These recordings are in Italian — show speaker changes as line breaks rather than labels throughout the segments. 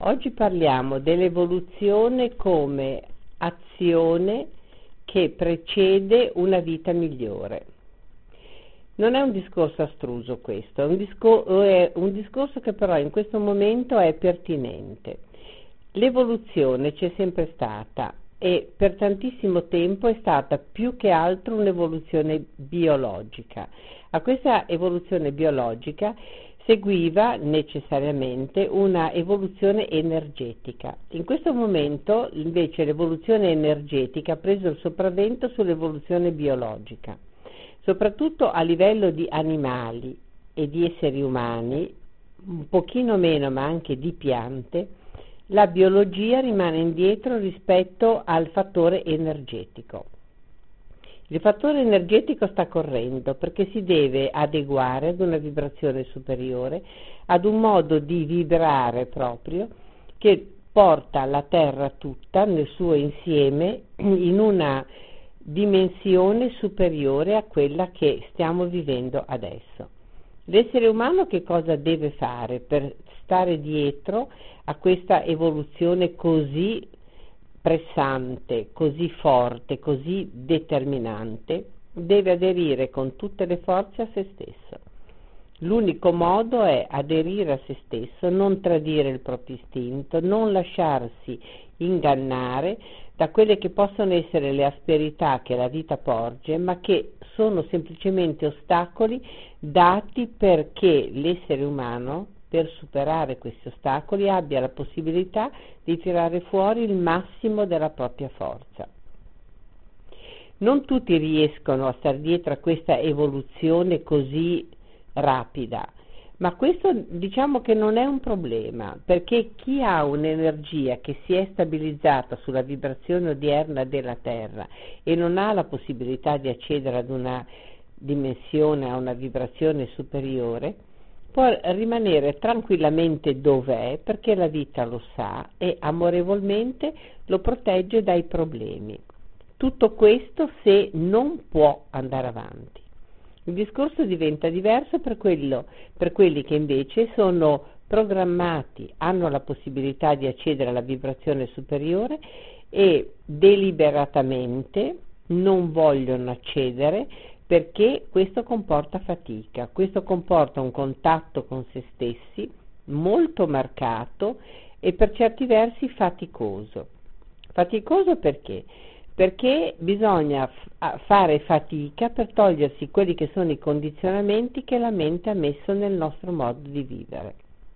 Oggi parliamo dell'evoluzione come azione che precede una vita migliore. Non è un discorso astruso questo, è un discorso che però in questo momento è pertinente. L'evoluzione c'è sempre stata e per tantissimo tempo è stata più che altro un'evoluzione biologica. A questa evoluzione biologica seguiva necessariamente una evoluzione energetica. In questo momento invece l'evoluzione energetica ha preso il sopravvento sull'evoluzione biologica, soprattutto a livello di animali e di esseri umani, un pochino meno ma anche di piante. La biologia rimane indietro rispetto al fattore energetico. Il fattore energetico sta correndo perché si deve adeguare ad una vibrazione superiore, ad un modo di vibrare proprio che porta la Terra tutta nel suo insieme in una dimensione superiore a quella che stiamo vivendo adesso. L'essere umano che cosa deve fare per stare dietro a questa evoluzione così pressante, così forte, così determinante? Deve aderire con tutte le forze a se stesso. L'unico modo è aderire a se stesso, non tradire il proprio istinto, non lasciarsi ingannare da quelle che possono essere le asperità che la vita porge, ma che sono semplicemente ostacoli dati perché l'essere umano, per superare questi ostacoli, abbia la possibilità di tirare fuori il massimo della propria forza. Non tutti riescono a stare dietro a questa evoluzione così rapida, ma questo diciamo che non è un problema, perché chi ha un'energia che si è stabilizzata sulla vibrazione odierna della Terra e non ha la possibilità di accedere ad una dimensione, a una vibrazione superiore, può rimanere tranquillamente dov'è perché la vita lo sa e amorevolmente lo protegge dai problemi. Tutto questo se non può andare avanti. Il discorso diventa diverso per quelli che invece sono programmati, hanno la possibilità di accedere alla vibrazione superiore e deliberatamente non vogliono accedere perché questo comporta fatica, questo comporta un contatto con se stessi molto marcato e per certi versi faticoso. Faticoso perché? Perché bisogna fare fatica per togliersi quelli che sono i condizionamenti che la mente ha messo nel nostro modo di vivere.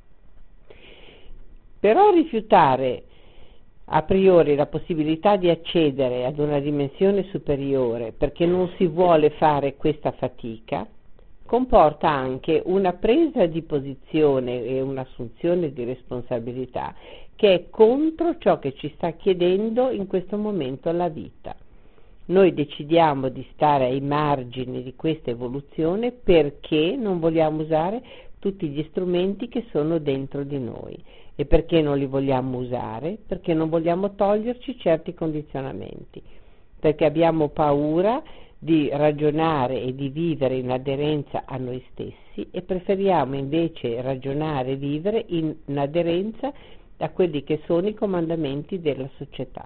Però rifiutare a priori la possibilità di accedere ad una dimensione superiore perché non si vuole fare questa fatica comporta anche una presa di posizione e un'assunzione di responsabilità che è contro ciò che ci sta chiedendo in questo momento la vita. Noi decidiamo di stare ai margini di questa evoluzione perché non vogliamo usare tutti gli strumenti che sono dentro di noi. E perché non li vogliamo usare? Perché non vogliamo toglierci certi condizionamenti, perché abbiamo paura di ragionare e di vivere in aderenza a noi stessi e preferiamo invece ragionare e vivere in aderenza a quelli che sono i comandamenti della società.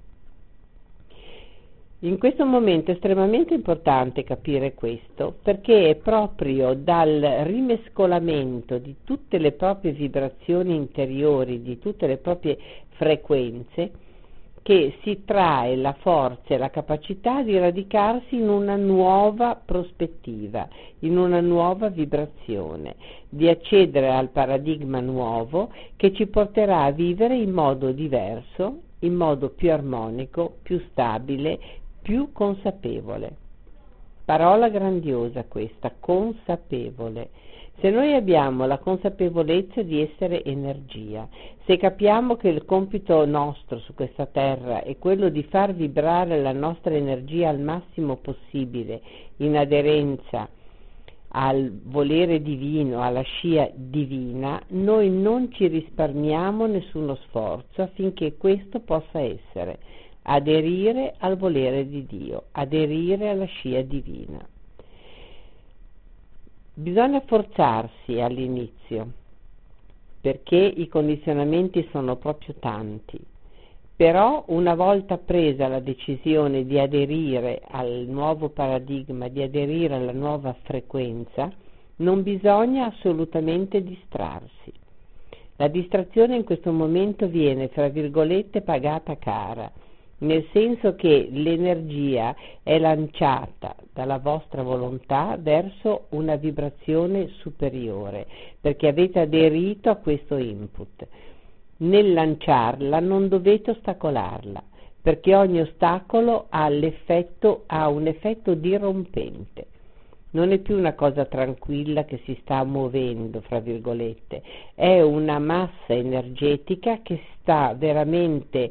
In questo momento è estremamente importante capire questo, perché è proprio dal rimescolamento di tutte le proprie vibrazioni interiori, di tutte le proprie frequenze, che si trae la forza e la capacità di radicarsi in una nuova prospettiva, in una nuova vibrazione, di accedere al paradigma nuovo che ci porterà a vivere in modo diverso, in modo più armonico, più stabile, più consapevole. Parola grandiosa questa, consapevole. Se noi abbiamo la consapevolezza di essere energia, se capiamo che il compito nostro su questa terra è quello di far vibrare la nostra energia al massimo possibile in aderenza al volere divino, alla scia divina, noi non ci risparmiamo nessuno sforzo affinché questo possa essere. Aderire al volere di Dio, aderire alla scia divina. Bisogna forzarsi all'inizio, perché i condizionamenti sono proprio tanti. Però una volta presa la decisione di aderire al nuovo paradigma, di aderire alla nuova frequenza, non bisogna assolutamente distrarsi. La distrazione in questo momento viene, fra virgolette, pagata cara, nel senso che l'energia è lanciata dalla vostra volontà verso una vibrazione superiore, perché avete aderito a questo input. Nel lanciarla non dovete ostacolarla, perché ogni ostacolo ha un effetto dirompente. Non è più una cosa tranquilla che si sta muovendo, fra virgolette, è una massa energetica che sta veramente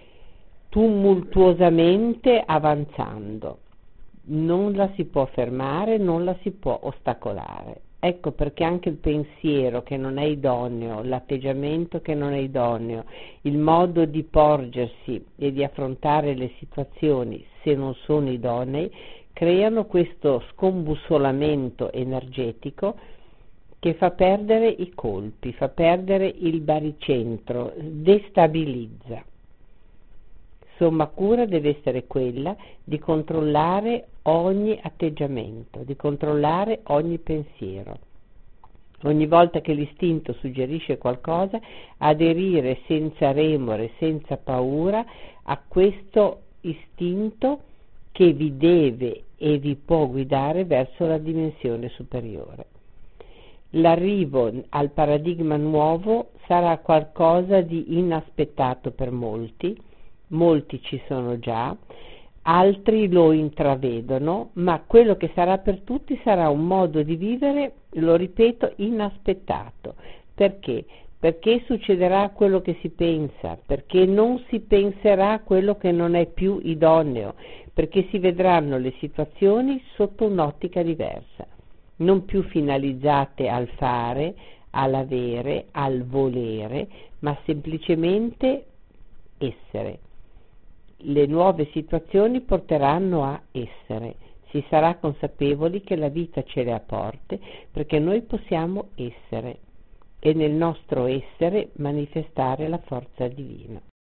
tumultuosamente avanzando. Non la si può fermare, non la si può ostacolare. Ecco perché anche il pensiero che non è idoneo, l'atteggiamento che non è idoneo, il modo di porgersi e di affrontare le situazioni se non sono idonei, creano questo scombussolamento energetico che fa perdere i colpi, fa perdere il baricentro, destabilizza. Somma cura deve essere quella di controllare ogni atteggiamento, di controllare ogni pensiero. Ogni volta che l'istinto suggerisce qualcosa, aderire senza remore, senza paura a questo istinto che vi deve e vi può guidare verso la dimensione superiore. L'arrivo al paradigma nuovo sarà qualcosa di inaspettato per molti ci sono già, altri lo intravedono, ma quello che sarà per tutti sarà un modo di vivere, lo ripeto, inaspettato. Perché? Perché succederà quello che si pensa, perché non si penserà quello che non è più idoneo, perché si vedranno le situazioni sotto un'ottica diversa, non più finalizzate al fare, all'avere, al volere, ma semplicemente essere. Le nuove situazioni porteranno a essere. Si sarà consapevoli che la vita ce le ha porte perché noi possiamo essere e nel nostro essere manifestare la forza divina.